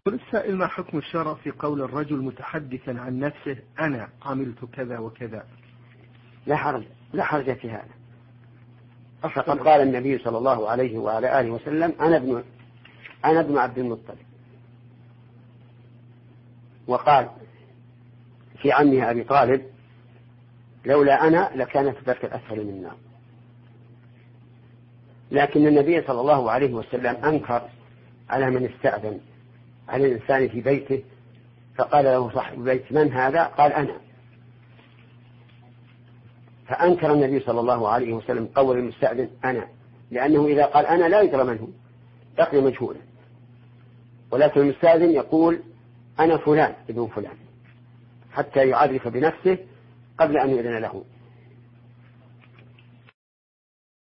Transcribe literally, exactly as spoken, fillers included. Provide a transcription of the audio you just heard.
السائل: ما حكم الشرع في قول الرجل متحدثا عن نفسه أنا عملت كذا وكذا؟ لا حرج لا حرج في هذا. فقد قال النبي صلى الله عليه وعلى آله وسلم: أنا ابن أنا ابن عبد المطلب. وقال في عمه أبي طالب: لولا أنا لكانت الدرك الأسفل من النار. لكن النبي صلى الله عليه وسلم أنكر على من استأذن على الإنسان في بيته فقال له صاحب البيت: من هذا؟ قال: أنا. فأنكر النبي صلى الله عليه وسلم قول المستأذن: أنا، لأنه إذا قال أنا لا يدرى من هو، بقي مجهولا. ولكن المستأذن يقول: أنا فلان ابن فلان، حتى يعرف بنفسه قبل أن يؤذن له.